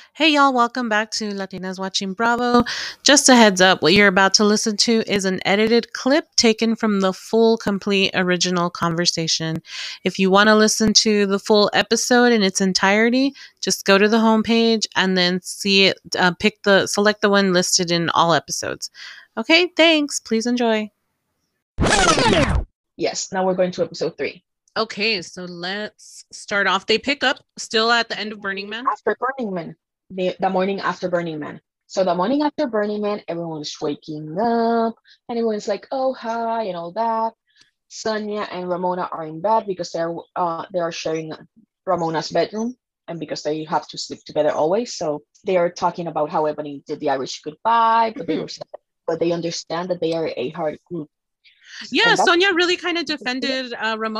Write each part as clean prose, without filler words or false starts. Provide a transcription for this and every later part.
Hey y'all, welcome back to Latinas Watching Bravo. Just a heads up, what you're about to listen to is an edited clip taken from the full, complete, original conversation. If you want to listen to the full episode in its entirety, just go to the homepage and then see it, select the one listed in all episodes. Okay, thanks. Please enjoy. Yes, now we're going to episode 3. Okay, so let's start off. They pick up still at the end of Burning Man. After Burning Man, the morning after Burning Man. So the morning after Burning Man, everyone's waking up, and everyone's like, "Oh hi," and all that. Sonia and Ramona are in bed because they are sharing Ramona's bedroom, and because they have to sleep together always. So they are talking about how Ebony did the Irish goodbye, but they understand that they are a hard group, Yeah, and that's Sonia really kind of defended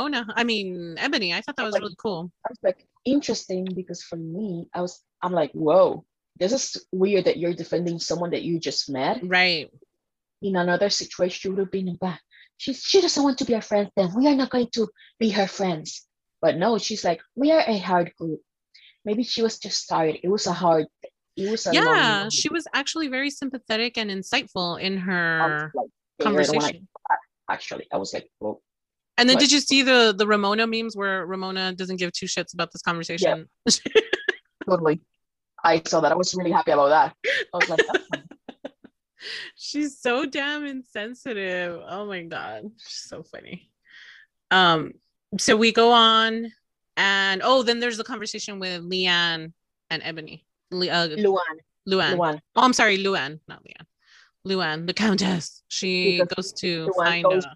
Ebony. I thought that was like really cool. I was like, interesting, because for me, I'm like, whoa, this is weird that you're defending someone that you just met. Right. In another situation, she would have been back. She doesn't want to be our friend, then we are not going to be her friends. But no, she's like, we are a hard group. Maybe she was just tired. It was a Yeah, long she was actually very sympathetic and insightful in I was her like scared when conversation. I was like, well, And then what? did you see the Ramona memes where Ramona doesn't give two shits about this Yeah, conversation? totally. I saw that. I was really happy about that. I was like, that's fine. She's so damn insensitive. Oh my god. She's so funny. Um so we go on and then there's the conversation with Leanne and Ebony. Luan, Luann. Luan, Oh, I'm sorry, Luann, not Leanne. Luann, the Countess. She because goes to Luan find goes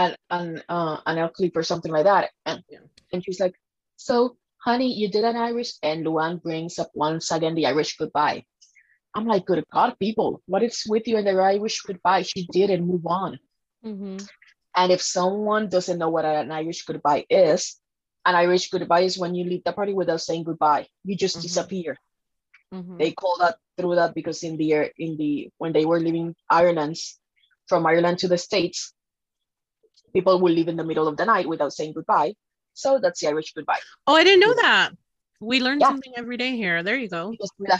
an L clip or something like that. yeah. And she's like, "So, honey, you did an Irish," and Luan brings up once again the Irish goodbye. I'm like, good God, people, what is with you and the Irish goodbye? She did and move on. Mm-hmm. And if someone doesn't know what an Irish goodbye is, an Irish goodbye is when you leave the party without saying goodbye. You just Mm-hmm. disappear. Mm-hmm. They call that through that because in the when they were leaving Ireland, from Ireland to the States, people will leave in the middle of the night without saying goodbye. So that's the Irish goodbye. Oh, I didn't know that. We learn Yeah, something every day here. There you go. because with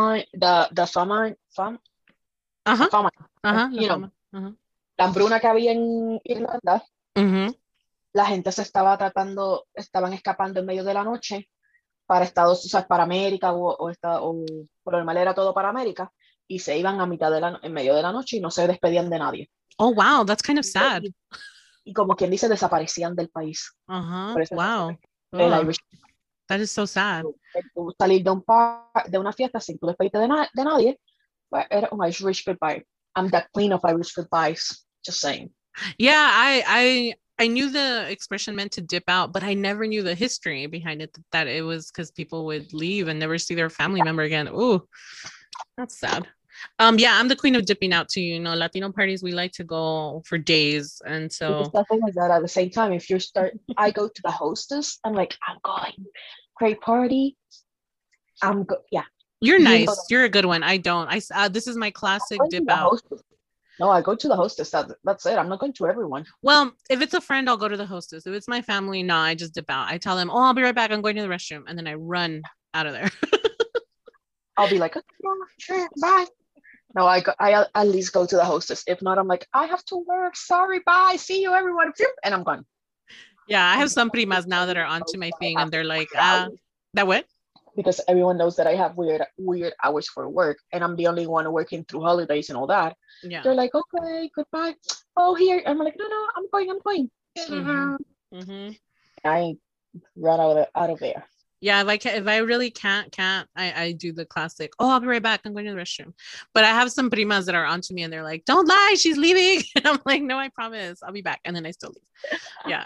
the Uh-huh. fama, Uh-huh. La you know, fama. Uh-huh. la hambruna que había en Irlanda, Mm-hmm. la gente estaban escapando en medio de la noche para Estados, o sea, para América o por lo normal era todo para América, y se iban a en medio de la noche y no se despedían de nadie. Oh wow, that's kind of sad. Y como quien dice, desaparecían del país. Uh-huh. Por eso Wow. el Ugh, Irish, that is so sad. tú salir de una fiesta sin tú despedirte de nadie, pues era un Irish goodbye. I'm the queen of Irish goodbyes, just saying. Yeah, I knew the expression meant to dip out, but I never knew the history behind it, that it was because people would leave and never see their family member again. Ooh, that's sad. Yeah, I'm the queen of dipping out too. Latino parties, we like to go for days. And Because so the thing is that at the same time, if you start, I go to the hostess, I'm like, I'm going, great party. Yeah, you're you know nice. You're a good one. I don't. This is my I'm classic going to dip the out. hostess. No, I go to the hostess. That's it. I'm not going to everyone. Well, if it's a friend, I'll go to the hostess. If it's my family, no, I just dip out. I tell them, "Oh, I'll be right back. I'm going to the restroom," and then I run out of there. I'll be like, okay, yeah, sure, bye. No, I at least go to the hostess. If not, I'm like, I have to work. Sorry, bye. See you, everyone. And I'm gone. Yeah, I And have some primas now that are onto my thing, I have and they're like, weird hours that what? because everyone knows that I have weird hours for work, and I'm the only one working through holidays and all that. Yeah. They're like, okay, goodbye. Oh, here. I'm like, no, no, I'm going. I'm going. Mm-hmm. Mm-hmm. I run out of there. Yeah, if I really can't, I do the classic. Oh, I'll be right back. I'm going to the restroom. But I have some primas that are onto me, and they're like, "Don't lie, she's leaving." And I'm like, "No, I promise, I'll be back." And then I still leave. Yeah.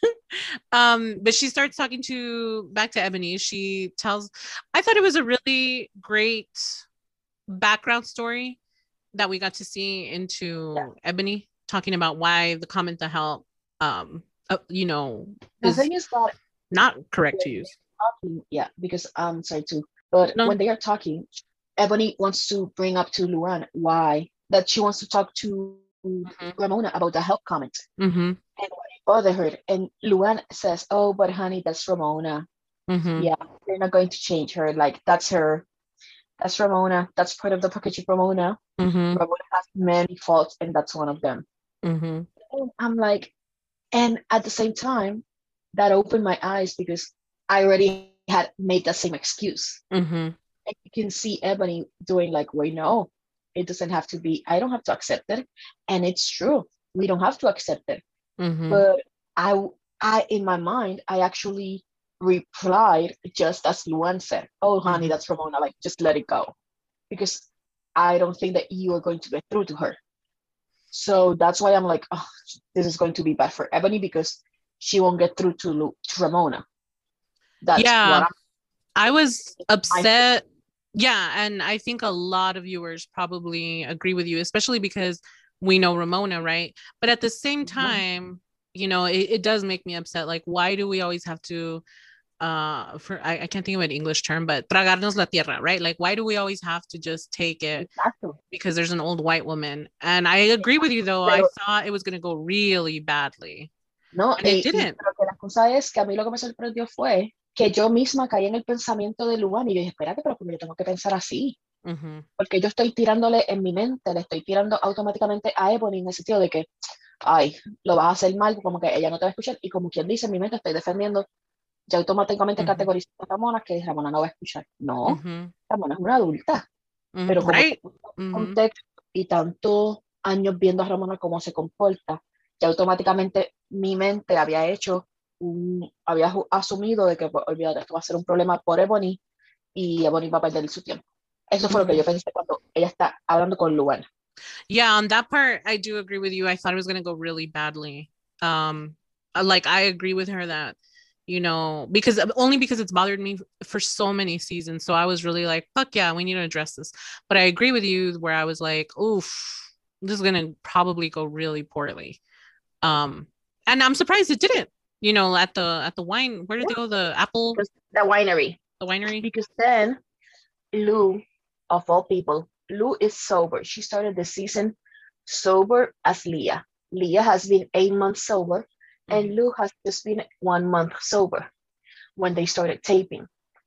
But she starts talking to back to Ebony. She tells, I thought it was a really great background story that we got to see Yeah. into Ebony talking about why the comment to help, The is thing is that not correct to when use. they're talking, yeah, because I'm sorry too, but No. when they are talking, Ebony wants to bring up to Luan why that she wants to talk to Mm-hmm. Ramona about the help comment Mm-hmm. and why it bothered her. And Luan says, "Oh, but honey, that's Ramona. Mm-hmm. Yeah, they're not going to change her. Like that's her. That's Ramona. That's part of the package of Ramona. Mm-hmm. Ramona has many faults, and that's one of them. Mm-hmm. And I'm like, and at the same time, that opened my eyes because I already had made that same excuse. Mm-hmm. And you can see Ebony doing like, wait, no, it doesn't have to be, I don't have to accept it. And it's true. We don't have to accept it. Mm-hmm. But I, in my mind, I actually replied just as Luan said, oh, honey, Mm-hmm. that's Ramona. Like, just let it go. Because I don't think that you are going to get through to her. So that's why I'm like, oh, this is going to be bad for Ebony because she won't get through to Ramona. That's Yeah, what I was I'm upset. Yeah, and I think a lot of viewers probably agree with you, especially because we know Ramona, right? But at the same thinking. time, it does make me upset. Like, why do we always have to for I can't think of an English term, but tragarnos la tierra, right? Like, why do we always have to just take it Exactly. because there's an old white woman? And I agree with you though. I Pero thought it was gonna go really badly. no, And it didn't. pero que la cosa es que a mí lo que me sorprendió fue que yo misma caí en el pensamiento de Luan y yo dije, espérate, pero como yo tengo que pensar así, Mm-hmm. porque yo estoy tirándole en mi mente, le estoy tirando automáticamente a Ebony en el sentido de que, ay, lo vas a hacer mal, como que ella no te va a escuchar y como quien dice, en mi mente estoy defendiendo, ya automáticamente Mm-hmm. categorizando a Ramona que Ramona no va a escuchar. No, Mm-hmm. Ramona es una adulta, pero como Right. tengo Mm-hmm. contexto y tantos años viendo a Ramona cómo se comporta, ya automáticamente mi mente había hecho había asumido de que, pues, olvídate, esto va a ser un problema por Ebony y Ebony va a perder su tiempo. Eso fue lo que Mm-hmm. yo pensé cuando ella está hablando con Luana. Yeah, on that part, I do agree with you. I thought it was gonna go really badly. Um, like I agree with her that, because only because it's bothered me for so many seasons. So I was really like, fuck yeah, we need to address this. But I agree with you where I was like, oof, this is gonna probably go really poorly. Um, and I'm surprised it didn't. At the wine, where did Yeah, they go? The apple, because the winery. the winery. Because then Lou, of all people, Lou is sober. She started the season sober as Leah. Leah has been 8 months sober, Mm-hmm. and Lou has just been 1 month sober when they started taping.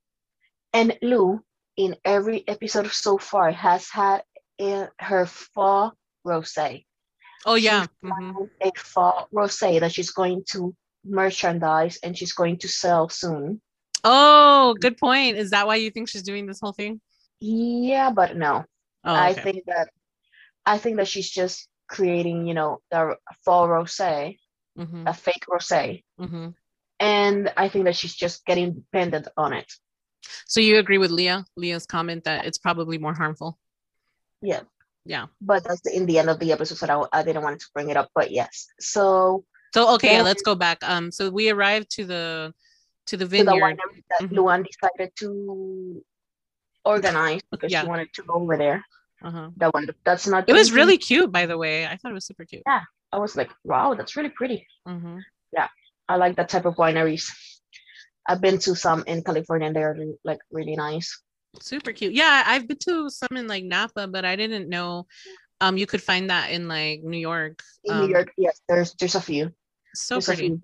And Lou, in every episode so far, has had her fall rosé. Oh She yeah. Mm-hmm. found a fall rosé that she's going to merchandise and she's going to sell soon. Oh, good point. Is that why you think she's doing this whole thing? Yeah, but no. Oh, I okay. think that I think that she's just creating, the fall rosé, Mm-hmm. a fake rosé, Mm-hmm. and I think that she's just getting dependent on it. So you agree with Leah's comment that it's probably more harmful? Yeah, Yeah. but that's in the end of the episode, so I didn't want to bring it up, but yes. So So okay, yeah, then let's go back. So we arrived to the to the vineyard. winery that Hmm. Luan decided to organize because she Yeah. wanted to go over there. Uh-huh. That one, that's not It was drinking. really cute, by the way. I thought it was super cute. Yeah, I was like, wow, that's really pretty. Hmm. Yeah, I like that type of wineries. I've been to some in California and they're like really nice. Super cute. Yeah, I've been to some in like Napa, but I didn't know you could find that in like New York. In New York, yes, there's a few. So There's a pretty. few.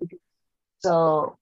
So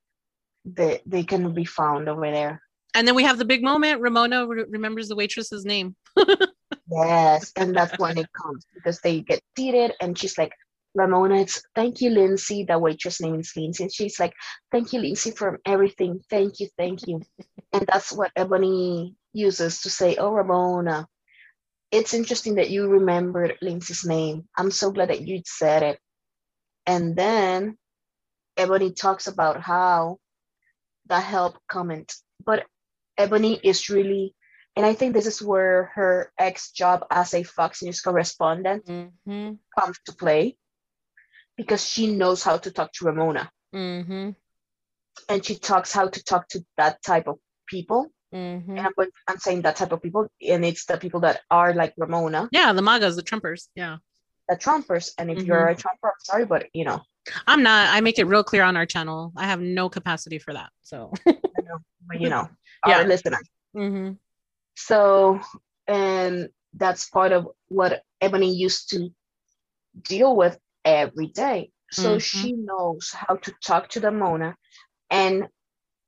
they can be found over there. And then we have the big moment. Ramona remembers the waitress's name. Yes, and that's when it comes because they get seated and she's like, Ramona, it's thank you, Lindsay. The waitress name is Lindsay. And she's like, thank you, Lindsay, for everything. Thank you, thank you. And that's what Ebony uses to say, oh, Ramona, it's interesting that you remembered Lindsay's name. I'm so glad that you said it. And then Ebony talks about how the help comment. But Ebony is really, and I think this is where her ex job as a Fox News correspondent Mm-hmm. comes to play because she knows how to talk to Ramona Mm-hmm. and she talks how to talk to that type of people. Mm-hmm. And I'm saying that type of people, and it's the people that are like Ramona, Yeah, the MAGAs, the Trumpers. Yeah. the Trumpers. And if Mm-hmm. you're a Trumper, I'm sorry, but I'm not. I make it real clear on our channel. I have no capacity for that. So I know, but our yeah. listeners. Mm-hmm. So, and that's part of what Ebony used to deal with every day. So Mm-hmm. she knows how to talk to the Mona and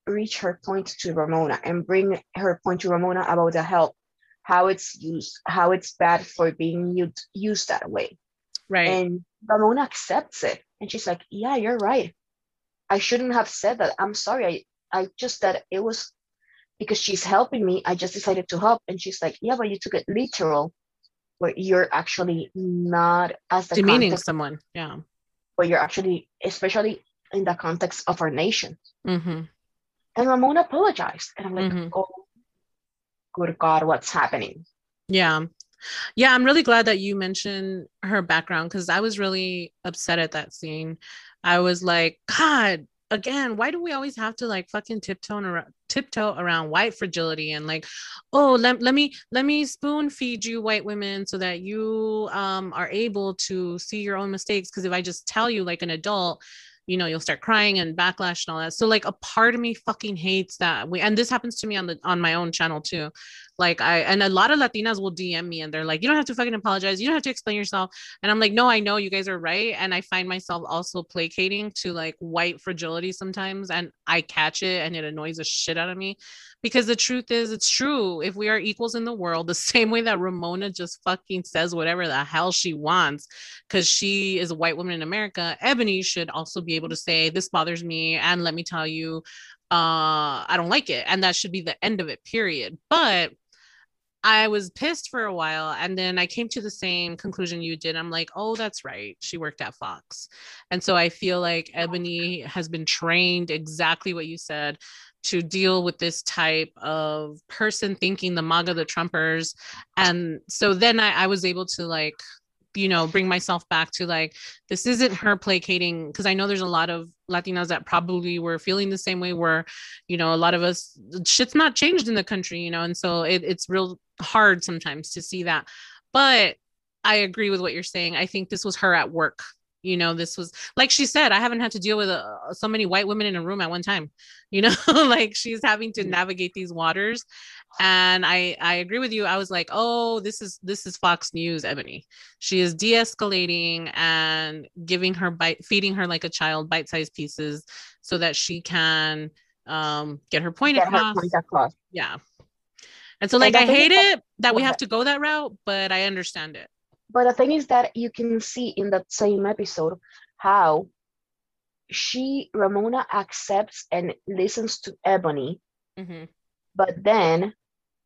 reach her point to Ramona and bring her point to Ramona about the help, how it's used, how it's bad for being used that way. Right. And Ramona accepts it. And she's like, yeah, you're right. I shouldn't have said that. I'm sorry. I just that it was because she's helping me. I just decided to help. And she's like, yeah, but you took it literal, where you're actually not as the Demeaning context, someone. Yeah. where you're actually, especially in the context of our nation. Mm-hmm. And Ramona apologized. And I'm like, Mm-hmm. oh, good God, what's happening? Yeah. Yeah, I'm really glad that you mentioned her background because I was really upset at that scene. I was like, God, again, why do we always have to like fucking tiptoe around white fragility and like, oh, let me spoon feed you white women so that you are able to see your own mistakes. Because if I just tell you like an adult, you'll start crying and backlash and all that. So like a part of me fucking hates that and this happens to me on my own channel too. Like and a lot of Latinas will DM me and they're like, you don't have to fucking apologize. You don't have to explain yourself. And I'm like, no, I know you guys are right. And I find myself also placating to like white fragility sometimes. And I catch it and it annoys the shit out of me because the truth is it's true. If we are equals in the world, the same way that Ramona just fucking says whatever the hell she wants, because she is a white woman in America, Ebony should also be able to say, this bothers me. And let me tell you, I don't like it. And that should be the end of it, period. But I was pissed for a while and then I came to the same conclusion you did. I'm like, oh, that's right. She worked at Fox. And so I feel like Ebony has been trained exactly what you said to deal with this type of person thinking the MAGA, the Trumpers. And so then I was able to like, bring myself back to like, this isn't her placating. Cause I know there's a lot of Latinas that probably were feeling the same way where, a lot of us, shit's not changed in the country, and so it's real hard sometimes to see that. But I agree with what you're saying. I think this was her at work. This was like she said, I haven't had to deal with so many white women in a room at one time, like she's having to navigate these waters. And I agree with you. I was like, oh, this is Fox News, Ebony. She is de-escalating and feeding her like a child bite-sized pieces so that she can get her point Get her across. point across. Yeah. And so And like the I thing hate is it that we that, have to go that route, but I understand it. but the thing is that you can see in that same episode how Ramona accepts and listens to Ebony, Mm-hmm. but then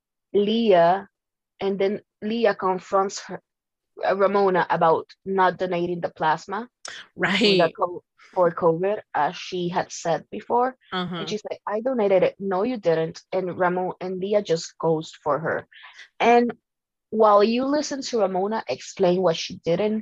Leah, and then Leah confronts Ramona about not donating the plasma for Right. for COVID, as she had said before. And Uh-huh. she's like, I donated it. No, you didn't. And Ramona and Leah just goes for her. And while you listen to Ramona explain what she didn't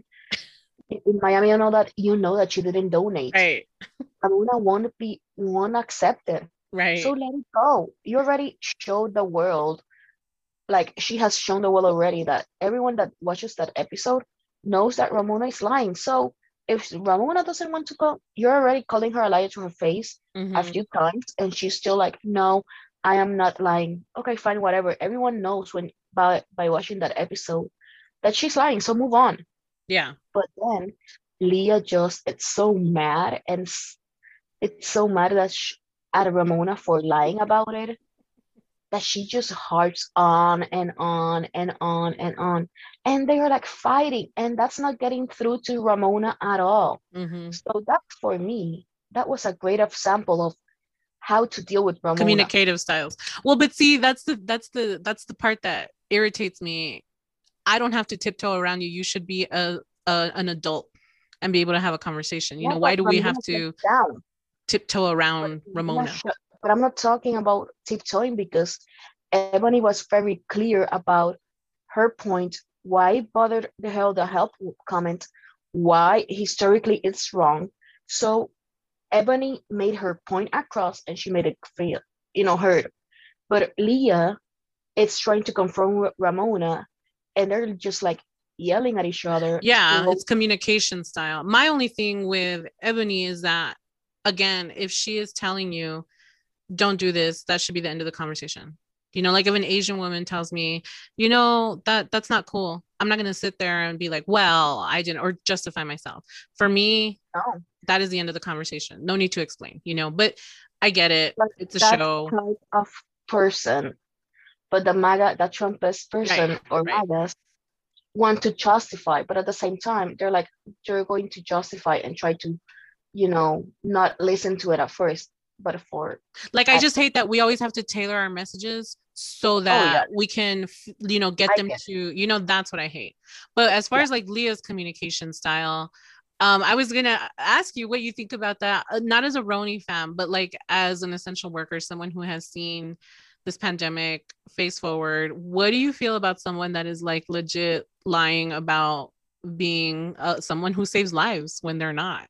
in Miami and all that, you know that she didn't donate. Right. Ramona won't accept it. So Right. let it go. You already showed the world, like she has shown the world already, that everyone that watches that episode knows that Ramona is lying. So if Ramona doesn't want to go, you're already calling her a liar to her face a Mm-hmm. few times, and she's still like, no, I am not lying. Okay, fine, whatever. Everyone knows when by watching that episode that she's lying. So move on. Yeah. But then Leah just it's so mad and it's so mad that at Ramona for lying about it, that she just harps on and on and on and on. And they are like fighting, and that's not getting through to Ramona at all. Mm-hmm. So that for me, that was a great example of how to deal with Ramona. Communicative styles. Well, but see, that's the part that irritates me. I don't have to tiptoe around you. You should be an adult and be able to have a conversation. Yeah, Why but do we have Ramona shuts to down. tiptoe But around Ramona? but I'm not talking about tiptoeing, because Ebony was very clear about her point, why it bothered the hell the help comment, why historically it's wrong. So Ebony made her point across and she made it feel, heard. But Leah is trying to confront Ramona, and they're just like yelling at each other. Yeah, it's communication style. My only thing with Ebony is that, again, if she is telling you, don't do this, that should be the end of the conversation. Like if an Asian woman tells me, that's not cool, I'm not going to sit there and be like, well, I didn't, or justify myself. For me, No. that is the end of the conversation. No need to explain. But I get it. Like It's a that show. type of person, but the Trumpist Right. person or Right. MAGAs want to justify, but at the same time, they're like, they're going to justify and try to, not listen to it at first, but for Like, I at just hate that we always have to tailor our messages so oh yeah, that we can, get I them get to, that's what I hate. But as far yeah. as like Leah's communication style, I was gonna ask you what you think about that. Not as a Roni fan, but like as an essential worker, someone who has seen this pandemic face forward. What do you feel about someone that is like legit lying about being someone who saves lives when they're not?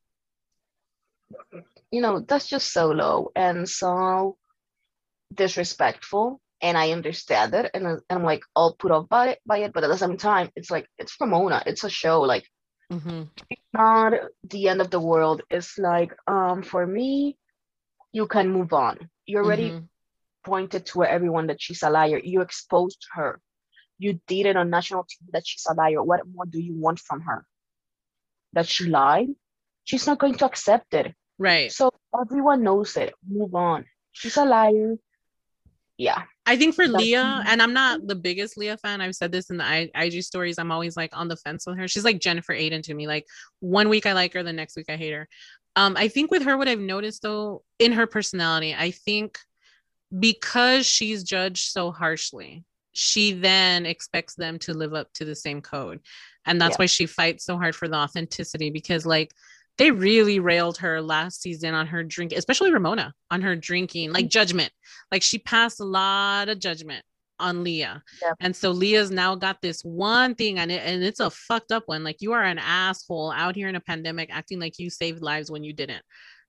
That's just so low and so disrespectful. And I understand it, and I'm like all put off by it, but at the same time, it's like it's Ramona, it's a show, like Mm-hmm. not the end of the world. It's like, for me, you can move on. You already Mm-hmm. pointed to everyone that she's a liar. You exposed her. You did it on national TV that she's a liar. What more do you want from her? That she lied? She's not going to accept it. Right. So everyone knows it. Move on. She's a liar. Yeah. I think for That's Leah, and I'm not the biggest Leah fan. I've said this in the IG stories. I'm always like on the fence with her. She's like Jennifer Aiden to me. Like one week I like her, the next week I hate her. I think with her, what I've noticed though in her personality, I think because she's judged so harshly, she then expects them to live up to the same code. And that's yeah. why she fights so hard for the authenticity because, like, they really railed her last season on her drink, especially Ramona on her drinking, like judgment. Like, she passed a lot of judgment on Leah. Yeah. And so Leah's now got this one thing and it's a fucked up one. Like, you are an asshole out here in a pandemic acting like you saved lives when you didn't,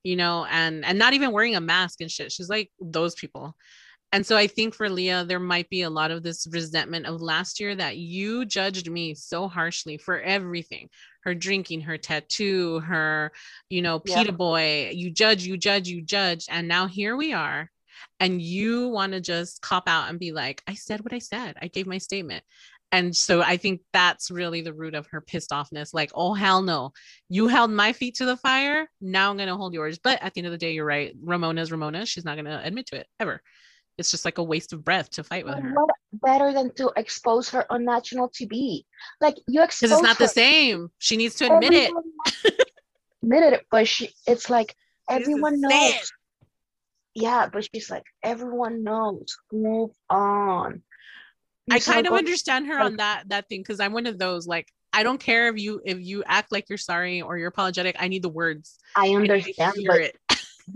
and not even wearing a mask and shit. She's like those people. And so I think for Leah, there might be a lot of this resentment of last year that you judged me so harshly for everything, her drinking, her tattoo, her, Yeah. PETA boy. You judge, you judge, you judge. And now here we are. And you want to just cop out and be like, I said what I said. I gave my statement. And so I think that's really the root of her pissed offness. Like, oh, hell no. You held my feet to the fire. Now I'm going to hold yours. But at the end of the day, you're right. Ramona's Ramona. She's not going to admit to it ever. It's just like a waste of breath to fight with But her what better than to expose her on national TV? Like you because it's expose not the her. same. She needs to admit it. Everyone admitted it, but it's like She needs to everyone say it. knows. Yeah, but she's like, everyone knows. Move on. I She's not kind of going understand her like, on that thing because I'm one of those like I don't care if you act like you're sorry or you're apologetic. I need the words. I I need to understand, hear but it.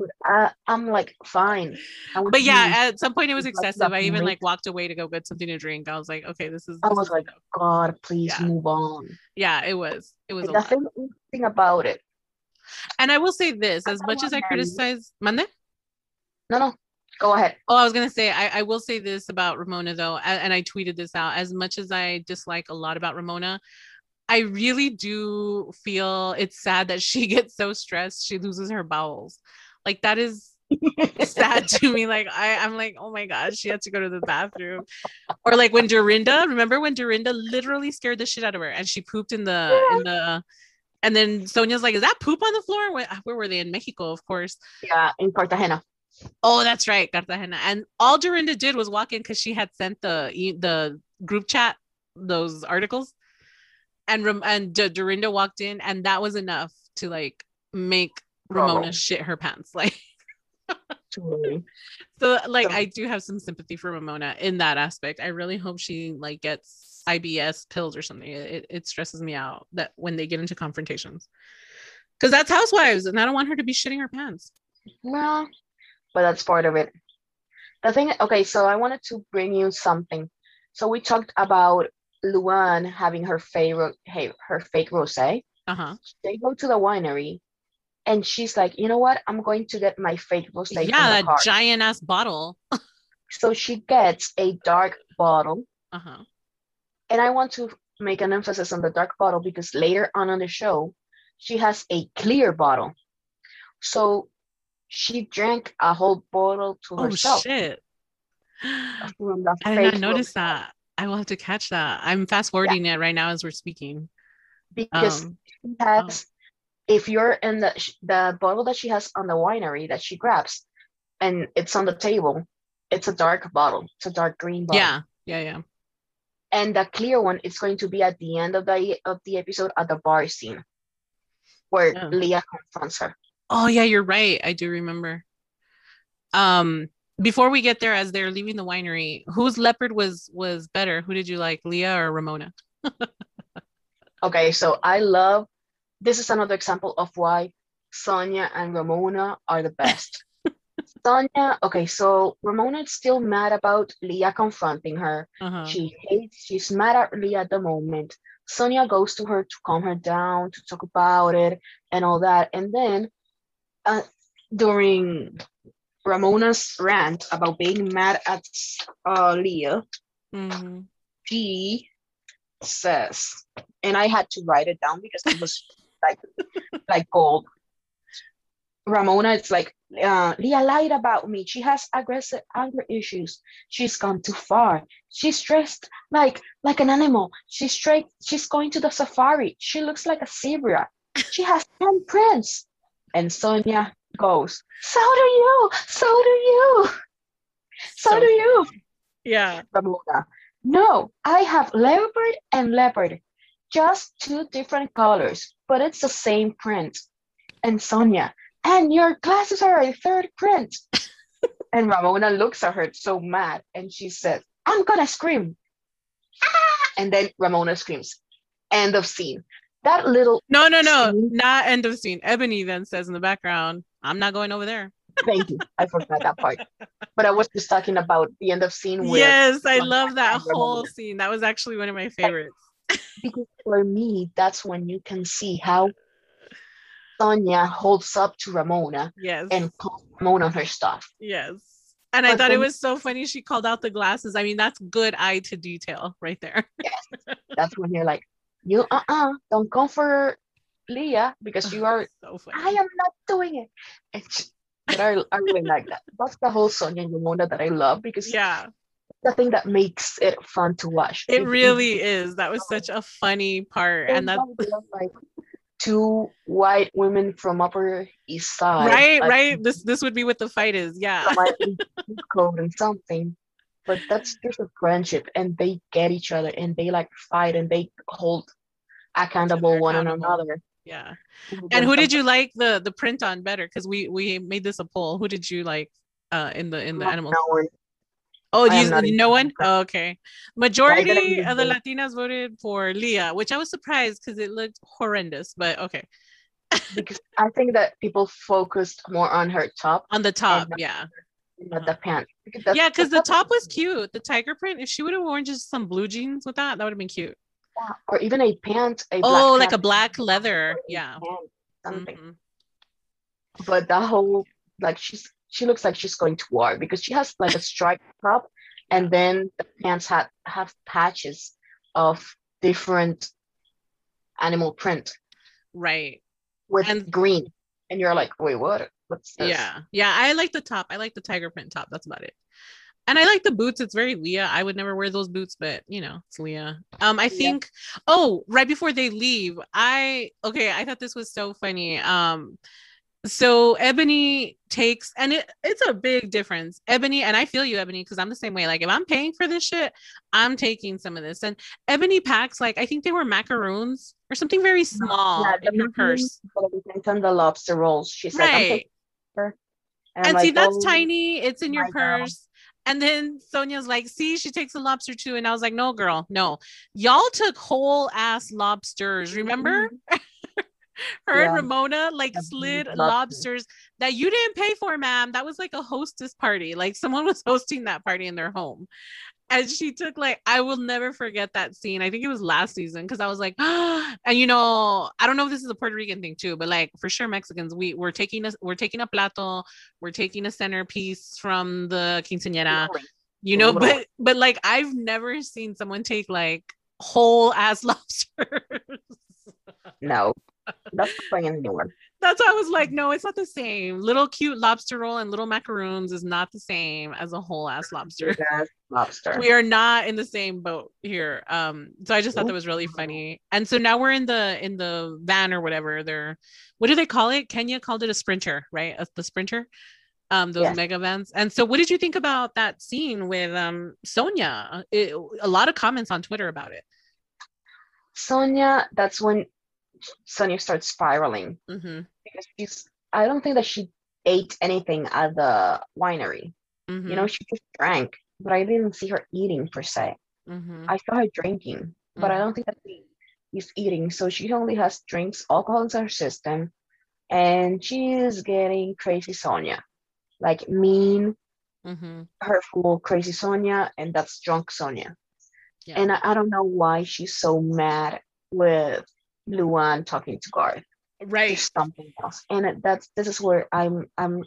I'm like, fine. I want But yeah, you at some point it was to like excessive. that I even make. like walked away to go get something to drink. I was like, okay, this is I this was is like, enough. God, please Yeah, move on. yeah, it was And a the lot. thing about it, And I will say this: I as don't much as want I Mary. criticize Mande. No, no, go ahead. Oh, I was gonna say I will say this about Ramona though, and I tweeted this out. As much as I dislike a lot about Ramona, I really do feel it's sad that she gets so stressed she loses her bowels. Like that is sad to me. Like I'm like, oh my god, she had to go to the bathroom. Or like when Dorinda, remember when Dorinda literally scared the shit out of her and she pooped in the and then Sonia's like, is that poop on the floor? Where were they? In Mexico, of course. Yeah, in Cartagena. Oh, that's right, Cartagena. And all Dorinda did was walk in because she had sent the group chat those articles, and Dorinda walked in, and that was enough to like make Ramona Trouble. shit her pants. Like, Truly. so like So, I do have some sympathy for Ramona in that aspect. I really hope she like gets IBS pills or something. It stresses me out that when they get into confrontations because that's housewives, and I don't want her to be shitting her pants. no, but that's part of it. The thing, okay, so I wanted to bring you something. So we talked about Luan having her fake rosé. Uh huh. They go to the winery, and she's like, you know what? I'm going to get my fake rosé from Yeah, the that car. giant ass bottle. So she gets a dark bottle, Uh huh. and I want to make an emphasis on the dark bottle because later on the show, she has a clear bottle. So she drank a whole bottle to Oh herself shit. from the I did not fake notice rosé that. I will have to catch that. I'm fast forwarding it right now as we're speaking. because Um, she oh, has, if you're in the bottle that she has on the winery that she grabs, and it's on the table. It's a dark bottle. It's a dark green bottle. Yeah. And the clear one is going to be at the end of the episode at the bar scene where Oh. Leah confronts her. Oh yeah, you're right. I do remember. Um, before we get there, as they're leaving the winery, whose leopard was better? Who did you like, Leah or Ramona? Okay, so this is another example of why Sonia and Ramona are the best. Sonia, okay, so Ramona is still mad about Leah confronting her. Uh-huh. She's mad at Leah at the moment. Sonia goes to her to calm her down, to talk about it and all that. And then during Ramona's rant about being mad at Leah, Mm-hmm. she says, and I had to write it down because it was like gold. Ramona is like, Leah lied about me. She has aggressive anger issues. She's gone too far. She's dressed like an animal. She's going to the safari. She looks like a zebra. She has 10 prints. And Sonia goes, so do you. So do you. So do you. Yeah. Ramona, no, I have leopard and leopard. Just two different colors, but it's the same print. And Sonia, and your glasses are a third print. And Ramona looks at her so mad and she says, I'm gonna scream. Ah! And then Ramona screams. End of scene. That little No, scene, not end of scene. Ebony then says in the background, I'm not going over there. thank you. I forgot that part. But I was just talking about the end of scene with Yes, I Sonia love that and whole Ramona. scene. That was actually one of my favorites. Because for me, that's when you can see how Sonia holds up to Ramona Yes. and calls Ramona on her stuff. Yes. And I But thought it then, was so funny she called out the glasses. I mean, that's good eye to detail right there. yes, that's when you're like, you don't come for Leah because you are. So funny. I am not doing it. But I really like that. That's the whole Sonia and Ramona that I love because Yeah, the thing that makes it fun to watch. it really is. That was such a funny part. And that they're like two white women from Upper East Side, like right. This would be what the fight is. Yeah. might be code and something. But that's just a friendship and they get each other and they like fight and they hold accountable one another. Yeah. And who did you like the print on better? Because we made this a poll. Who did you like in the animals? No one. Oh, I am not no one? Oh, okay. Majority Like of the Latinas voted for Leah, which I was surprised because it looked horrendous, but okay. because I think that people focused more on her top. On the top, yeah. Not the pants. Yeah, because the top was cute. The tiger print. If she would have worn just some blue jeans with that, that would have been cute. Yeah, or even a pant. Oh, like a black leather. Yeah. Something. Mm-hmm. But that whole like she looks like she's going to war because she has like a striped top and then the pants have patches of different animal print. Right. With green. And you're like, wait, what's this? Yeah, I like the top. I like the tiger print top. That's about it. And I like the boots. It's very Leah. I would never wear those boots, but it's Leah. I think right before they leave, I thought this was so funny. So Ebony takes, and it's a big difference. Ebony, and I feel you, Ebony, because I'm the same way. Like if I'm paying for this shit, I'm taking some of this. And Ebony packs like I think they were macaroons or something very small in her purse. And the lobster rolls. She's like, I'm taking her. And see, that's tiny. It's in your purse. And then Sonia's like, see, she takes a lobster too. And I was like, no, girl, no. Y'all took whole ass lobsters. Remember? Her and Ramona like slid lobsters that you didn't pay for, ma'am. That was like a hostess party. Like someone was hosting that party in their home. And she took I will never forget that scene. I think it was last season because I was like, and I don't know if this is a Puerto Rican thing too, but like for sure Mexicans, we're taking a plato, we're taking a centerpiece from the quinceañera, but like I've never seen someone take like whole ass lobsters. No. That's not anymore. That's why I was like, no, it's not the same. Little cute lobster roll and little macaroons is not the same as a whole ass lobster. We are not in the same boat here. So I just thought that was really funny. And so now we're in the van or whatever. What do they call it? Kenya called it a sprinter, right? The sprinter. those mega events. And so what did you think about that scene with Sonia? A lot of comments on Twitter about it. Sonia, that's when Sonia starts spiraling because I don't think that she ate anything at the winery. You know, she just drank, but I didn't see her eating per se. I saw her drinking, but I don't think that she is eating. So she only has drinks, alcohol in her system, and she is getting crazy Sonia, like mean, hurtful, crazy Sonia, and that's drunk Sonia. Yeah. And I don't know why she's so mad with Luan talking to Garth. Right. There's something else. And this is where I'm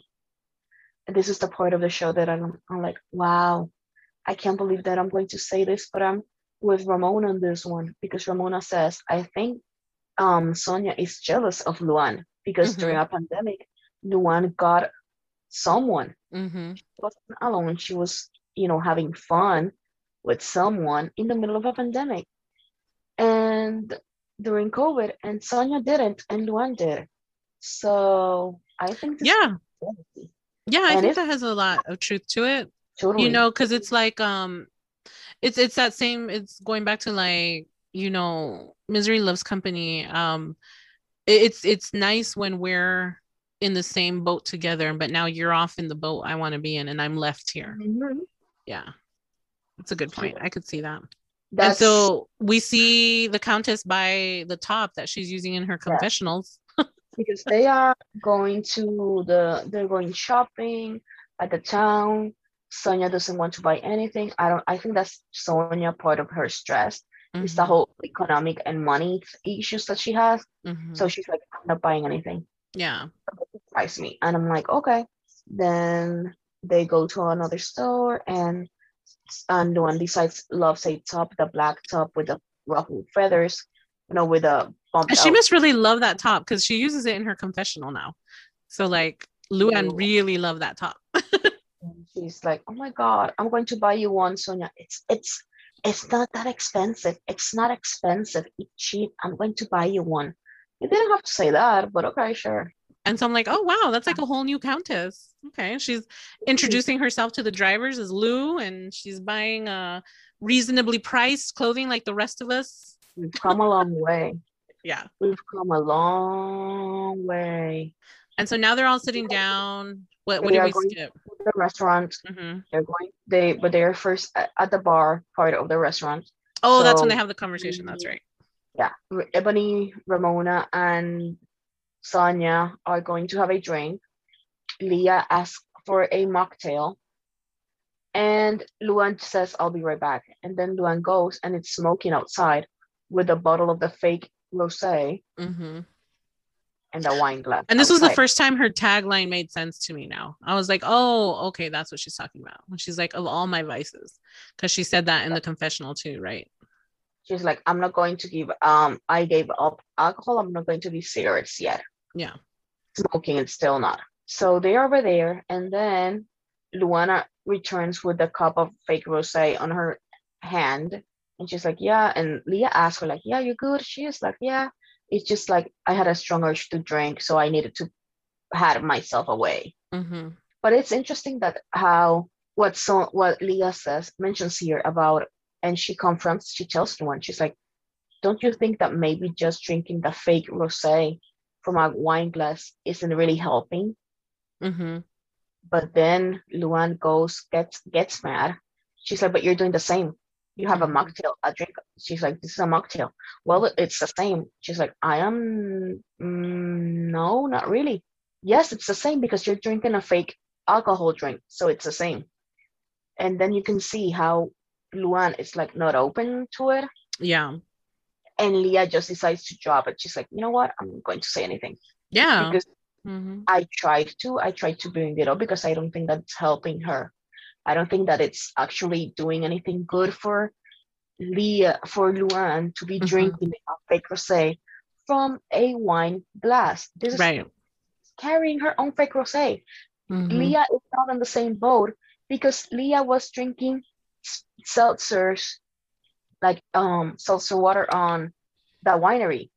this is the part of the show that I'm like, wow, I can't believe that I'm going to say this, but I'm with Ramona on this one because Ramona says, I think Sonia is jealous of Luan because during a pandemic, Luan got someone. She wasn't alone. She was, you know, having fun with someone in the middle of a pandemic. And during COVID, and Sonia didn't, and Luan did. So I think this I think that has a lot of truth to it. Totally. You know, because it's like it's that same, it's going back to like, you know, Misery Loves Company. It's nice when we're in the same boat together, but now you're off in the boat I want to be in and I'm left here. Yeah. That's a good point. I could see that. And so we see the Countess buy the top that she's using in her confessionals. Because they are going they're going shopping at the town. Sonia doesn't want to buy anything. I think that's Sonia part of her stress. It's the whole economic and money issues that she has. So she's like, I'm not buying anything. Yeah. Surprise me. And I'm like, okay. Then they go to another store and Luan decides loves a top, the black top with the ruffled feathers, you know, with a bump. She must really love that top because she uses it in her confessional now. So like Luan really loved that top. She's like, oh my God, I'm going to buy you one, Sonia. It's not that expensive. It's not expensive. It's cheap. I'm going to buy you one. You didn't have to say that, but okay, sure. And so I'm like, oh wow, that's like a whole new Countess. Okay, she's introducing herself to the drivers as Lou, and she's buying reasonably priced clothing like the rest of us. We've come a long way. Yeah, we've come a long way. And so now they're all sitting down. What did we skip? The restaurant. They're first at the bar part of the restaurant. Oh, so, that's when they have the conversation. That's right. Yeah, Ebony, Ramona, and Sonia are going to have a drink. Leah asks for a mocktail. And Luan says, I'll be right back. And then Luan goes and it's smoking outside with a bottle of the fake rosé and a wine glass. And this was the first time her tagline made sense to me now. I was like, oh, okay, that's what she's talking about. When she's like, of all my vices. Because she said that in the confessional too, right? She's like, I'm not going to give, I gave up alcohol. I'm not going to give cigarettes yet. Yeah. Smoking is still not. So they're over there. And then Luana returns with a cup of fake rosé on her hand. And she's like, yeah. And Leah asks her like, yeah, you good? She is like, yeah. It's just like, I had a strong urge to drink. So I needed to have myself away. But it's interesting that how, what Leah mentions here about, and she tells Luan, she's like, don't you think that maybe just drinking the fake rosé from a wine glass isn't really helping? But then Luan gets mad. She's like, but you're doing the same. You have a mocktail, a drink. She's like, this is a mocktail. Well, it's the same. She's like, I am, no, not really. Yes, it's the same because you're drinking a fake alcohol drink. So it's the same. And then you can see how Luan is like not open to it. Yeah. And Leah just decides to drop it. She's like, you know what? I'm not going to say anything. Yeah. Because I tried to bring it up because I don't think that's helping her. I don't think that it's actually doing anything good for Luan to be drinking a fake rosé from a wine glass. This is carrying her own fake rosé. Leah is not on the same boat because Leah was drinking seltzers, like seltzer water on the winery.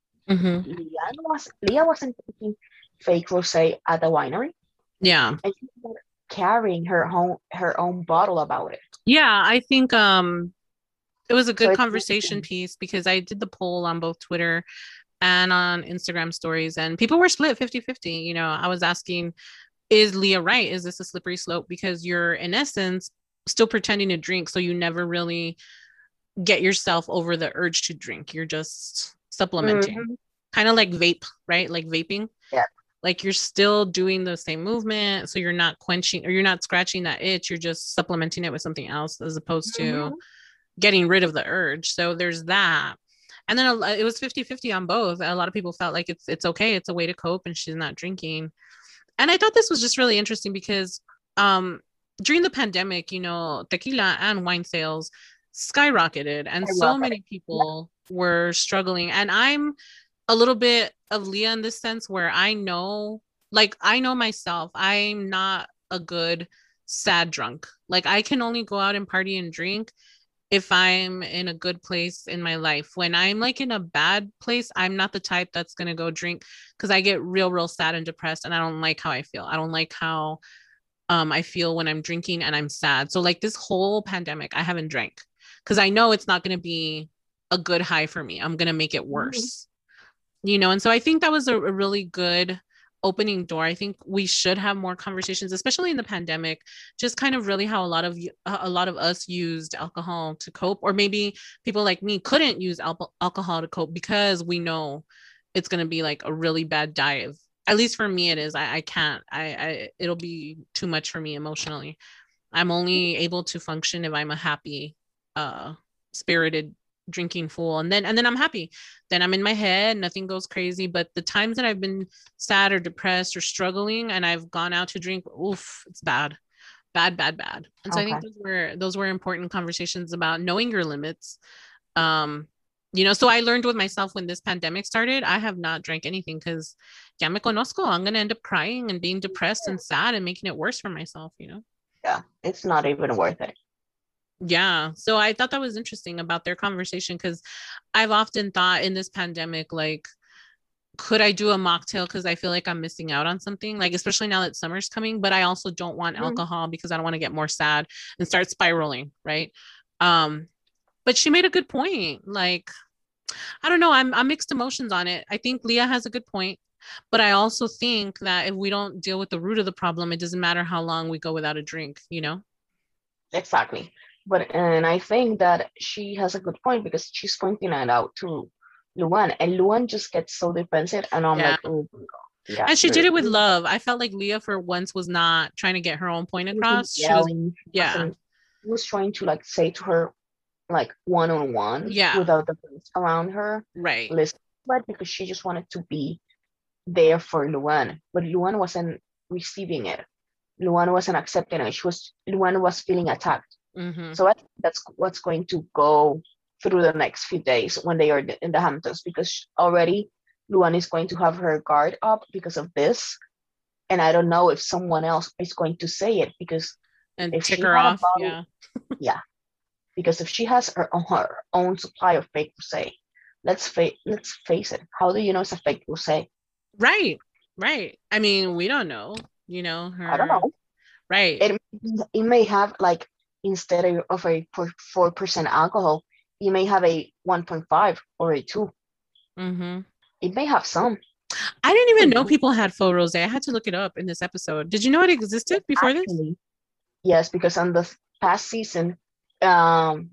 Leah wasn't drinking fake rosé at the winery. Yeah. And carrying her own bottle about it. Yeah, I think it was a So good it's conversation piece because I did the poll on both Twitter and on Instagram stories, and people were split 50-50. I was asking, is Leah right? Is this a slippery slope? Because you're, in essence, still pretending to drink, so you never really get yourself over the urge to drink. You're just supplementing. Mhm. Kind of like vape, right? Like vaping. Yeah. Like you're still doing the same movement, so you're not quenching or you're not scratching that itch. You're just supplementing it with something else as opposed to Mhm. getting rid of the urge. So there's that. And then it was 50-50 on both. A lot of people felt like it's okay. It's a way to cope and she's not drinking. And I thought this was just really interesting because um during the pandemic, tequila and wine sales skyrocketed and I so rock it. many Yeah. people were struggling. And I'm a little bit of Leah in this sense where I know myself, I'm not a good sad drunk. Like I can only go out and party and drink if I'm in a good place in my life. When I'm like in a bad place, I'm not the type that's going to go drink because I get real, real sad and depressed and I don't like how I feel. I don't like how I feel when I'm drinking and I'm sad. So like this whole pandemic, I haven't drank because I know it's not going to be a good high for me. I'm going to make it Mhm. worse. And so I think that was a really good opening door. I think we should have more conversations, especially in the pandemic, just kind of really how a lot of us used alcohol to cope, or maybe people like me couldn't use alcohol to cope because we know it's going to be like a really bad dive. At least for me it is. I can't. It'll be too much for me emotionally. I'm only able to function if I'm a happy, uh, spirited drinking fool, and then I'm happy. Then I'm in my head, nothing goes crazy. But the times that I've been sad or depressed or struggling, and I've gone out to drink, oof, it's bad, bad, bad, bad. And so I think Okay. those were important conversations about knowing your limits. Um, so I learned with myself when this pandemic started, I have not drank anything because ya me conozco. I'm gonna end up crying and being depressed and sad and making it worse for myself. Yeah. It's not even worth it. Yeah. So I thought that was interesting about their conversation because I've often thought in this pandemic, like, could I do a mocktail because I feel like I'm missing out on something, like, especially now that summer's coming, but I also don't want Mhm. alcohol because I don't want to get more sad and start spiraling. Right. Um, but she made a good point. Like, I don't know. I'm mixed emotions on it. I think Leah has a good point, but I also think that if we don't deal with the root of the problem, it doesn't matter how long we go without a drink. Exactly. And I think that she has a good point because she's pointing it out to Luan, and Luan just gets so defensive, and I'm Yeah. like, oh, yeah, And she did it with love. I felt like Leah for once was not trying to get her own point she wasn't across. She was, yelling, she yeah, wasn't, she was trying to like say to her like one on one yeah, without the friends around her, right. listen, but because she just wanted to be there for Luan, but Luan wasn't receiving it. Luan wasn't accepting it. Luan was feeling attacked. Hmm. So I think that's what's going to go through the next few days when they are in the Hamptons, because already Luan is going to have her guard up because of this. And I don't know if someone else is going to say it, because And if tick she her had a off. bottle, Yeah, yeah, because if she has her own supply of fake rosé, let's face it. How do you know it's a fake rosé? right, right. I mean, we don't know, I don't her, know. right. It may have like, instead of a 4% alcohol, you may have a 1.5 or a 2. Hmm. It may have some. I didn't even Really know do. people had faux rose. I had to look it up in this episode. Did you know it existed before this? Actually, yes, because on the past season, um,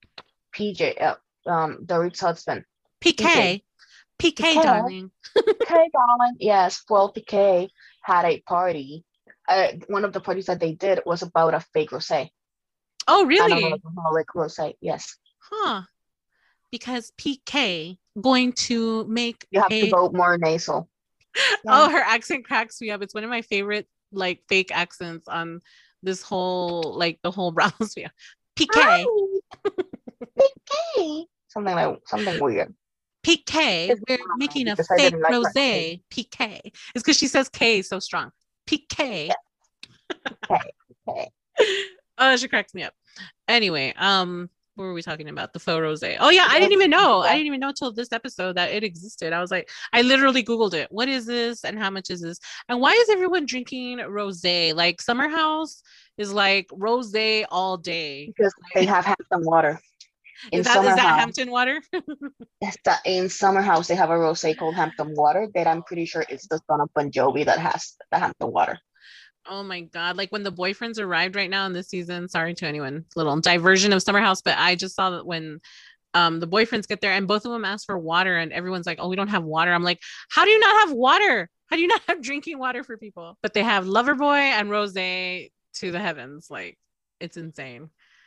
PJ, Dorit's husband, PK, PK, PK, PK, darling. PK, darling. Yes, well, PK had a party. One of the parties that they did was about a fake rosé, Oh, an really? alcoholic rosé. Yes, Huh. Because PK going to make you have to a go more nasal. oh, Yeah. her accent cracks me up. It's one of my favorite like fake accents on this whole like the whole Brownsville. PK, Hi, PK. Something weird. PK, It's we're one of them making a because I fake didn't like her name. rosé. PK. It's because she says K so strong. PK. Yeah, PK. PK. Oh, she cracks me up. Anyway, What were we talking about? The faux rose. Oh yeah, I didn't even know. I didn't even know till this episode that it existed. I was like, I literally Googled it. What is this and how much is this? And why is everyone drinking rose? Like Summer House is like rose all day. Because they have Hampton water. In Is Summer that House, Hampton water? in Summer House, they have a rosé called Hampton Water that I'm pretty sure it's the son of Bon Jovi that has the Hampton Water. Oh my God. Like when the boyfriends arrived right now in this season, sorry to anyone, little diversion of Summer House, but I just saw that when the boyfriends get there and both of them ask for water and everyone's like, oh, we don't have water. I'm like, how do you not have water? How do you not have drinking water for people? But they have Loverboy and Rose to the heavens. Like it's insane.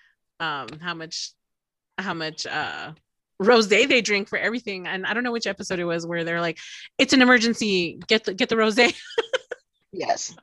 How much rose they drink for everything. And I don't know which episode it was where they're like, it's an emergency. Get the rose. Yes.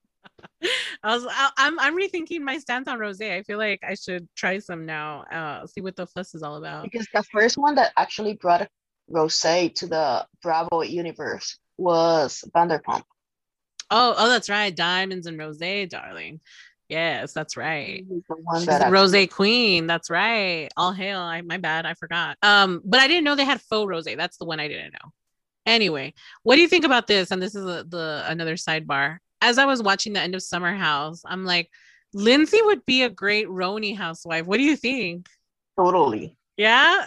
I'm rethinking my stance on rosé. I feel like I should try some now. See what the fuss is all about. Because the first one that actually brought rosé to the Bravo universe was Vanderpump. Oh, that's right. Diamonds and rosé, darling. Yes, that's right. He's the one She's that the actually, rosé queen. That's right. All hail. My bad. I forgot. But I didn't know they had faux rosé. That's the one I didn't know. Anyway, what do you think about this? And this is the another sidebar. As I was watching the end of Summer House, I'm like, Lindsay would be a great Roni housewife. What do you think? totally. Yeah.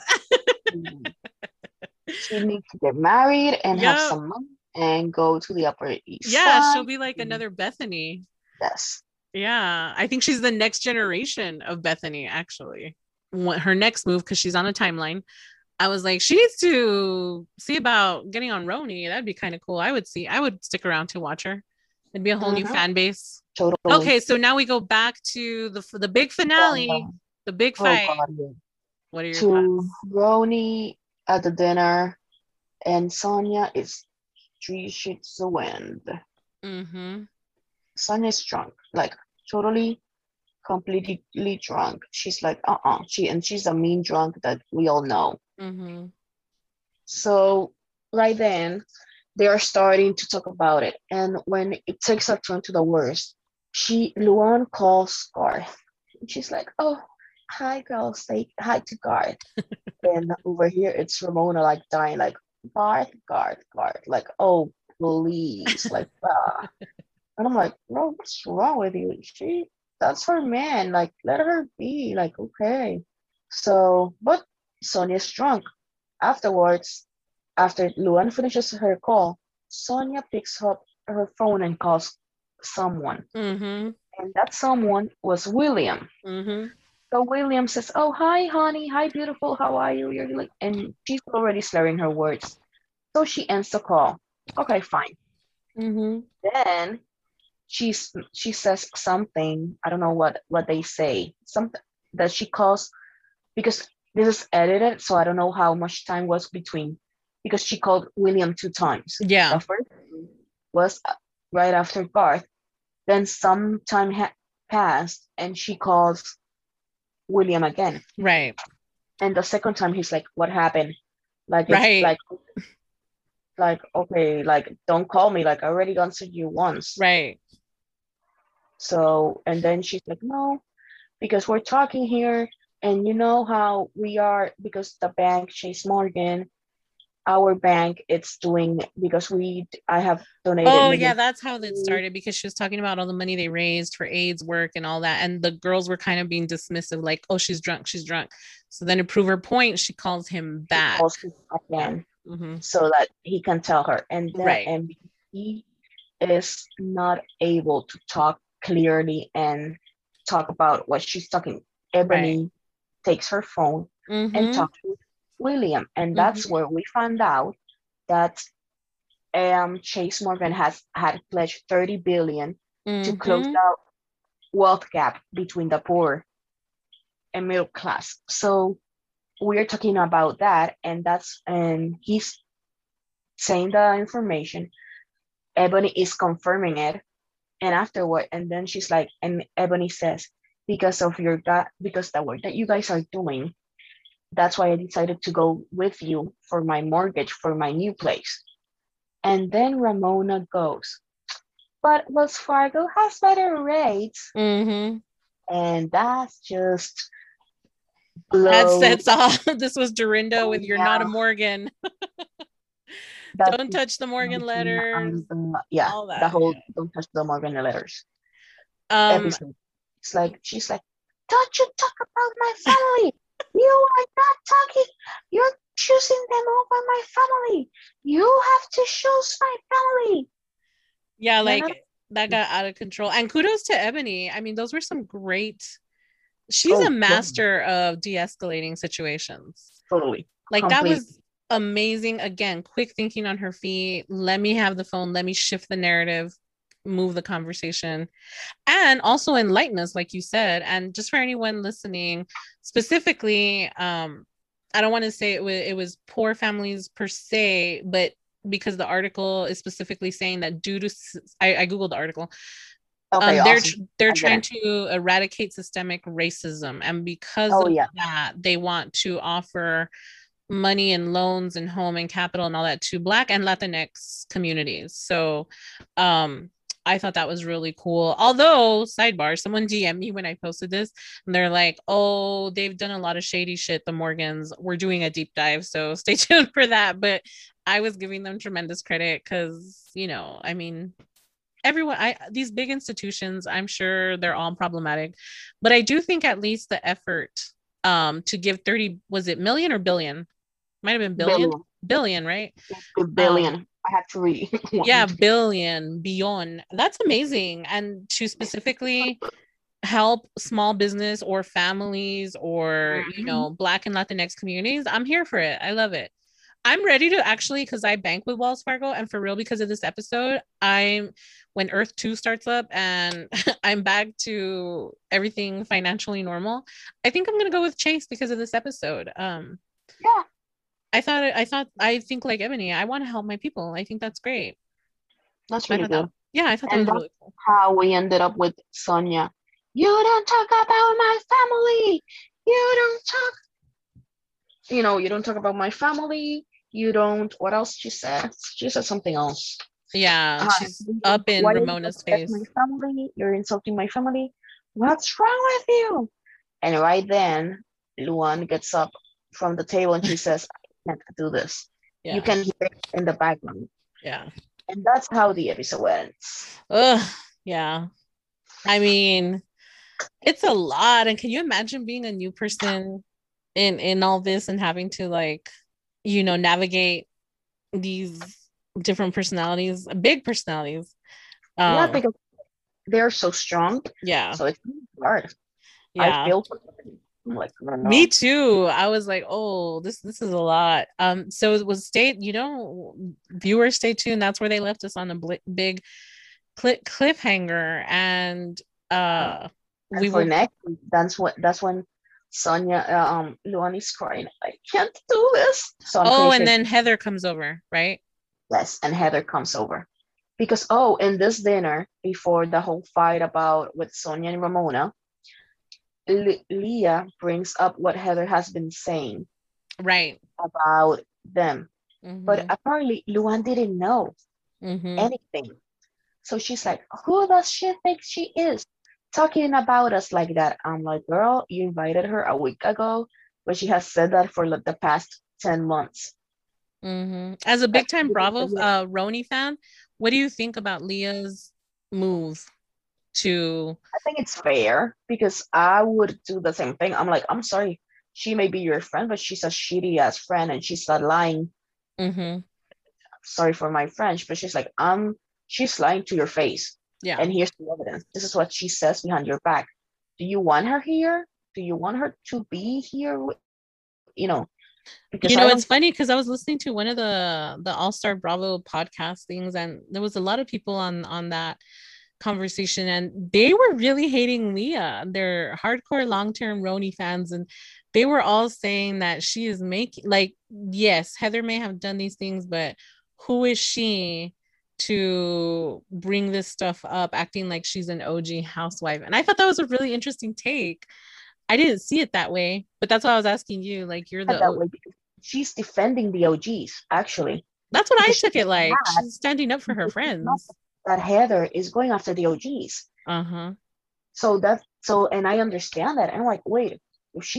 She needs to get married and have Yep. some money and go to the Upper East Yeah, Side. she'll be like another Bethany. Yes. Yeah, I think she's the next generation of Bethany, actually. Her next move, because she's on a timeline. I was like, she needs to see about getting on Roni. That'd be kind of cool. I would stick around to watch her. It'd be a whole new fan base. Totally. Okay, so now we go back to the big finale, the big fight. Oh, God, yeah. What are your To thoughts? Roni at the dinner, and Sonia is 3 sheets of wind. Mm-hmm. Sonia's drunk, like totally, completely drunk. She's like, she's a mean drunk that we all know. Mm-hmm. So right then, they are starting to talk about it, and when it takes a turn to the worst, Luan calls Garth. She's like, "Oh, hi, girls, say hi to Garth." And over here, it's Ramona like dying, like Garth, like, "Oh, please, like, ah." And I'm like, "Bro, what's wrong with you? That's her man. Like, let her be. Like, okay." So, but Sonia's drunk. Afterwards, after Luan finishes her call, Sonia picks up her phone and calls someone. Mm-hmm. And that someone was William. Mm-hmm. So William says, "Oh, hi, honey. Hi, beautiful. How are you?" You're like, and she's already slurring her words. So she ends the call. Okay, fine. Mm-hmm. Then she says something. I don't know what they say. Something that she calls, because this is edited, so I don't know how much time was between, because she called William 2 times. Yeah. The first was right after Garth. Then some time passed, and she calls William again. Right. And the second time, he's like, "What happened?" Like, it's Right. like, okay, like, don't call me. Like, I already answered you once. Right. So, and then she's like, "No, because we're talking here, and you know how we are, because the bank, Chase Morgan, our bank, it's doing, because I have donated Oh millions." yeah, that's how that started, because she was talking about all the money they raised for AIDS work and all that, and the girls were kind of being dismissive, like, "Oh, she's drunk." So then to prove her point, she calls him back. Calls him again, Mm-hmm. so that he can tell her, and Right. and he is not able to talk clearly and talk about what she's talking. Ebony takes her phone and talks with William, and that's where we found out that Chase Morgan had pledged 30 billion to close the wealth gap between the poor and middle class. So we're talking about that, and he's saying the information. Ebony is confirming it, and afterward, and then she's like, and Ebony says, "Because of because the work that you guys are doing, that's why I decided to go with you for my mortgage for my new place." And then Ramona goes, "But Wells Fargo has better rates." Mm-hmm. And that's just blow. Headsets off. This was Dorinda Oh with "You're not a yeah, Morgan." that Don't touch the Morgan letters. yeah, All the that. whole don't touch the Morgan letters Um, episode. It's like she's like, don't you talk about my family. You are not talking. You're choosing them over my family. You have to choose my family. yeah, You're not. like that got out of control. And kudos to Ebony. I mean, those were some great. She's a Oh, totally, master of de-escalating situations. totally, Like that complete. was amazing. Again, quick thinking on her feet. Let me have the phone. Let me shift the narrative, move the conversation, and also enlighten us, like you said. And just for anyone listening, specifically, I don't want to say it was poor families per se, but because the article is specifically saying that due to I googled the article, Okay, they're awesome. they're I get trying it. to eradicate systemic racism, and because Oh of yeah. that, they want to offer money and loans and home and capital and all that to Black and Latinx communities. So I thought that was really cool. Although, sidebar, someone DM me when I posted this and they're like, oh, they've done a lot of shady shit, the Morgans. We're doing a deep dive. So stay tuned for that. But I was giving them tremendous credit because, I mean, everyone, these big institutions, I'm sure they're all problematic, but I do think at least the effort to give 30, was it million or billion? Might have been billion. Billion. Billion, right? A um billion. I have to read yeah, one. billion, beyond, that's amazing. And to specifically help small business or families or Mhm. Black and Latinx communities, I'm here for it. I love it. I'm ready to actually, because I bank with Wells Fargo, and for real, because of this episode, I'm when Earth 2 starts up and I'm back to everything financially normal, I think I'm gonna go with Chase because of this episode. Yeah, I think like Ebony, I want to help my people. I think that's great. that's I really thought that, good. yeah, I thought that And was that's really cool. how we ended up with Sonia. You don't talk about my family. You don't talk, you don't talk about my family. You don't, what else she said? She said something else. Yeah, she's up in Why are you Ramona's upset my face. family? You're insulting my family. What's wrong with you? And right then, Luan gets up from the table and she says, I can't do this. You Yeah, can hear it in the background. yeah. And that's how the episode ends. Ugh, yeah. I mean, it's a lot. And can you imagine being a new person in all this and having to like, navigate these different personalities, big personalities? Yeah, Um, because they're so strong. yeah, So it's really hard. I yeah. feel for them. I'm like, I don't Me know. too. I was like, oh, this is a lot. So it was viewers stay tuned. That's where they left us on a big cliffhanger, and uh And we for will. next week, that's when Sonia Luan is crying. I can't do this. So I'm Oh, pretty and sure then Heather comes over, right? yes, and Heather comes over. Because in this dinner, before the whole fight about with Sonia and Ramona, Leah brings up what Heather has been saying Right. about them. But Mm-hmm. apparently Luan didn't know Mm-hmm. anything. So she's like, who does she think she is? Talking about us like that. I'm like, girl, you invited her a week ago, but she has said that for like the past 10 months. Mm-hmm. As a But big time Bravo Roni fan, what do you think about Leah's move to? I think it's fair because I would do the same thing. I'm like, I'm sorry, she may be your friend, but she's a shitty ass friend and she's not lying. Mm-hmm. Sorry for my French, but she's like, she's lying to your face. Yeah. And here's the evidence. This is what she says behind your back. Do you want her here? Do you want her to be here? You know, because I It's don't. funny because I was listening to one of the All Star Bravo podcast things, and there was a lot of people on that conversation, and they were really hating Leah. They're hardcore long term Roni fans, and they were all saying that she is making, like, yes, Heather may have done these things, but who is she to bring this stuff up, acting like she's an OG housewife? And I thought that was a really interesting take. I didn't see it that way, but that's why I was asking you. Like, you're That way because she's defending the OGs actually that's what I because took it she's like. mad She's standing up for her because she's mad friends. that Heather is going after the OGs. Uh huh. So and I understand that. I'm like, wait, if she's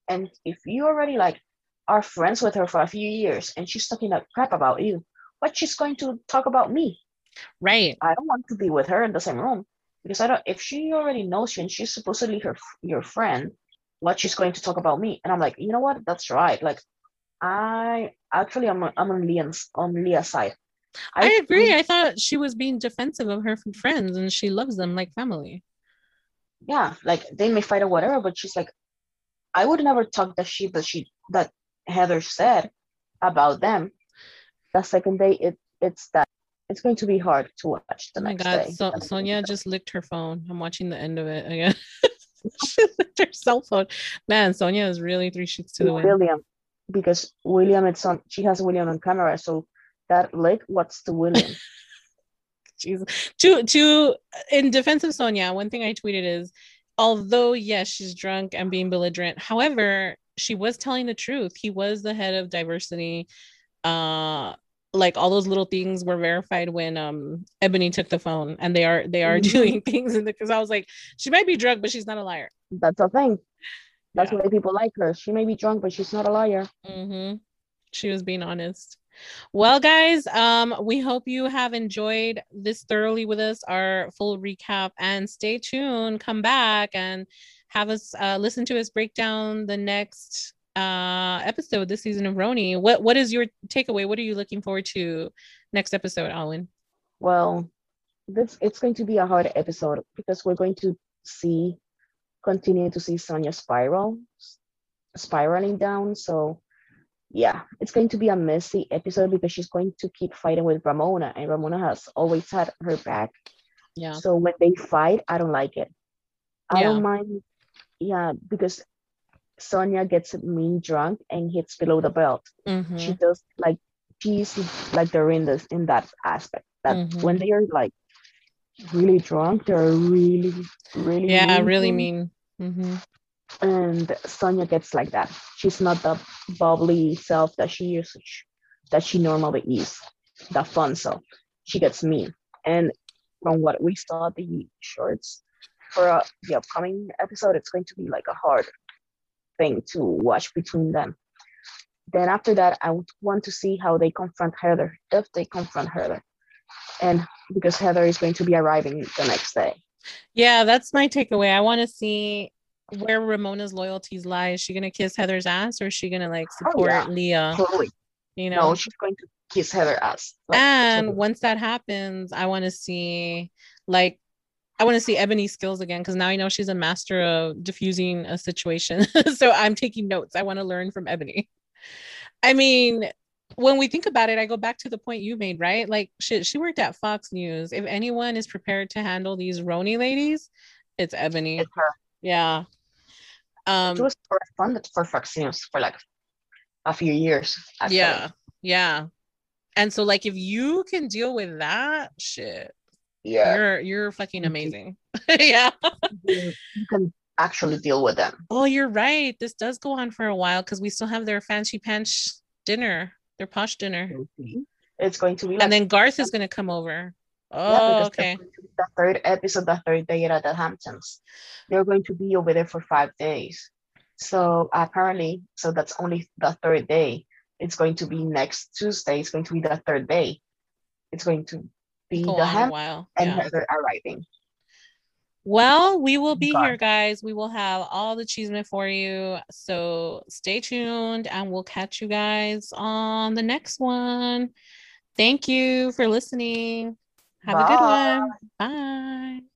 And if you already like are friends with her for a few years and she's talking that crap about you, what she's going to talk about me? Right. I don't want to be with her in the same room because I don't. If she already knows you and she's supposedly your friend, what she's going to talk about me? And I'm like, you know what? That's right. Like I actually I'm on Leah's side. I I agree. I thought she was being defensive of her friends and she loves them like family. yeah, like they may fight or whatever, but she's like, I would never talk the shit that Heather said about them. The second day, it's that it's going to be hard to watch the Oh my next God. day. So Sonia just licked her phone. I'm watching the end of it again. She licked her cell phone. Man, Sonia is really three sheets to the wind. William, because William, it's on. She has William on camera, so that lick, what's to William? Jesus. To in defense of Sonia, one thing I tweeted is, although yes, she's drunk and being belligerent. However, she was telling the truth. He was the head of diversity. Uh, like all those little things were verified when Ebony took the phone, and they are Mhm. doing things in the because I was like, she might be drunk, but she's not a liar. That's the thing. That's Yeah. why people like her. She may be drunk, but she's not a liar. Mm-hmm. She was being honest. Well, guys, we hope you have enjoyed this thoroughly with us, our full recap, and stay tuned, come back and have us listen to us break down the next episode this season of Roni. What is your takeaway? What are you looking forward to next episode, Alwyn? Well, this it's going to be a hard episode because we're going to see continue to see Sonia spiraling down. So yeah, it's going to be a messy episode because she's going to keep fighting with Ramona, and Ramona has always had her back. Yeah. So when they fight, I don't like it. I Yeah. don't mind, yeah, because Sonia gets mean drunk and hits below the belt. Mm-hmm. She does like she's like they're in that aspect that when Mm-hmm. they are like really drunk, they're really, really Yeah, mean to really him. mean. Mm-hmm. And Sonia gets like that. She's not the bubbly self that she normally is, the fun self. She gets mean. And from what we saw the shorts for the upcoming episode, it's going to be like a hard thing to watch between them. Then after that, I would want to see how they confront Heather, if they confront Heather, and because Heather is going to be arriving the next day. Yeah, that's my takeaway. I want to see where Ramona's loyalties lie. Is she gonna kiss Heather's ass or is she gonna like Oh yeah, support Leah? totally. You No, know? she's going to kiss Heather ass. Like And totally. once that happens, I want to see like I want to see Ebony's skills again because now I know she's a master of diffusing a situation. So I'm taking notes. I want to learn from Ebony. I mean, when we think about it, I go back to the point you made, right? Like she worked at Fox News. If anyone is prepared to handle these Roni ladies, it's Ebony. It's her. Yeah. It Um, was for fun for Fox News for like a few years actually. yeah. Yeah. And so like if you can deal with that, shit, Yeah, you're fucking you, amazing. Yeah. you can actually deal with them. Oh, you're right. This does go on for a while because we still have their fancy pants dinner, their posh dinner. It's going to be And like then Garth is gonna come over. yeah, Oh, because that's okay. going to be the third episode, the third day at the Hamptons. They're going to be over there for 5 days. So apparently, so that's only the third day. It's going to be next Tuesday. It's going to be the third day. It's going to be Go the on a Ham while. and Yeah. Heather arriving. Well, we will be God. here, guys. We will have all the cheeseman for you. So stay tuned and we'll catch you guys on the next one. Thank you for listening. Have a good Bye. one. Bye.